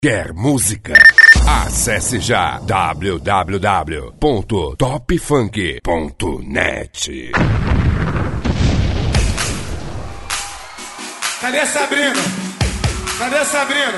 Quer música? Acesse já www.topfunk.net. Cadê a Sabrina? Cadê a Sabrina?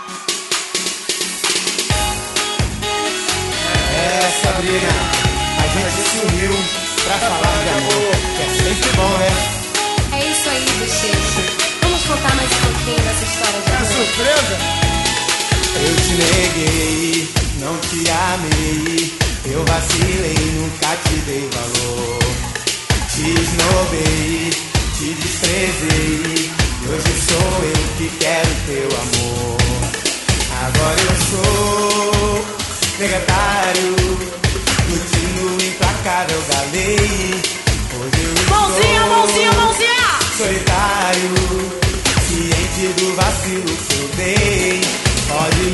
Sabrina, a gente se uniu pra falar de amor, que é sempre bom, né? É isso aí, bochecha. Vamos contar mais um pouquinho dessa história de É amor. surpresa? Eu te neguei, não te amei, eu vacilei, nunca te dei valor. Te esnobei, te desprezei, hoje sou eu que quero teu amor. Agora eu sou negatário, curtindo implacável galei. Hoje eu Mãozinha, estou mãozinha, mãozinha! solitário, ciente do vacilo que eu dei. Pode me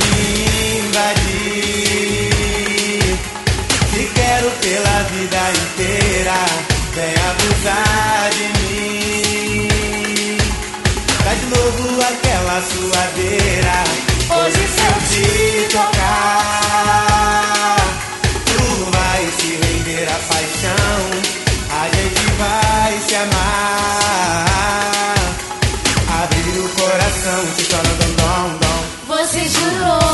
invadir, te quero pela vida inteira. Vem abusar de mim, dá de novo aquela suadeira. Hoje se eu te tocar, tu vai se render à paixão. A gente vai se amar, abrir o coração, se torna dom, dom, dom. Você jurou